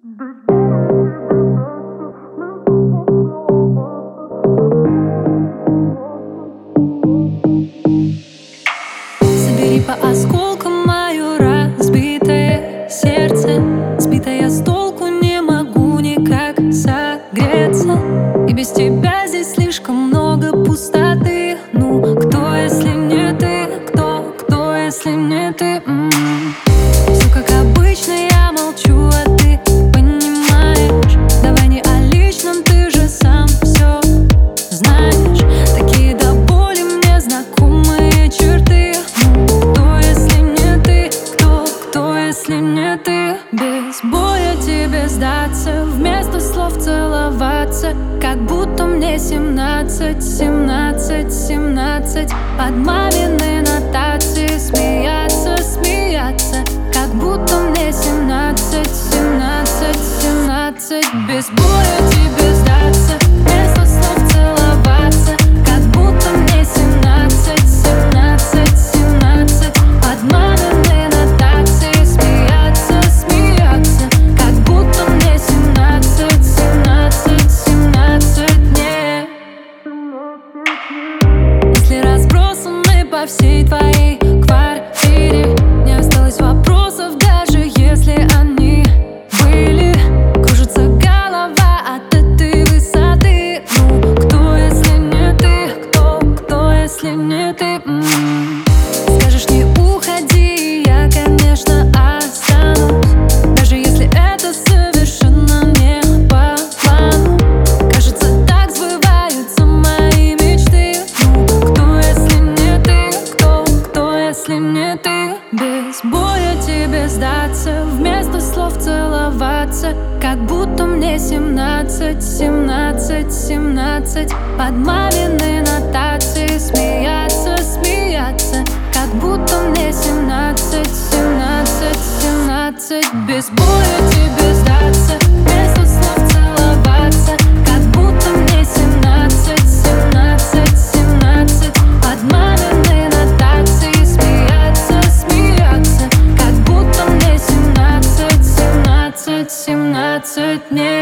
Собери по осколкам мое разбитое сердце. Сбитая я с толку, не могу никак согреться. И без тебя здесь слишком много пустоты. Ну, кто, если не ты? Кто, если не ты? Все как обычно, я молчу, а ты понимаешь. Давай не о личном, ты же сам все знаешь. Такие до боли мне знакомые черты. Ну, кто, если не ты? Кто, если не ты? Без боя тебе сдаться, вместо слов целоваться, как будто мне 17, 17, 17. Под мамины нотации смеяться, смеяться, как будто мне 17, 17, 17. Без боя тебе сдаться, вместо слов целоваться, как будто мне 17, 17, 17. Под мамины нотации смеяться, смеяться, как будто мне 17, 17, 17. Не. Мысли разбросаны по всей твоей квартире. Не осталось вопросов, даже если они были. Кружится голова от этой высоты. Ну, кто, если не ты? Кто, если не ты? Скажешь, не уходи, я, конечно, останусь, даже если это совершенно не по плану. Кажется, так сбываются мои мечты. Ну, кто, если не ты? Кто, если не ты? Без боя тебе сдаться, вместо слов целоваться, как будто мне 17, 17, 17. Под мамины нотации смеяться, смеяться, как будто мне 17, 17, 17. Без боя тебе сдаться, вместо слов целоваться, как будто мне 17, 17, 17. Под мамины нотации смеяться, смеяться, как будто мне 17, 17, 17. Не.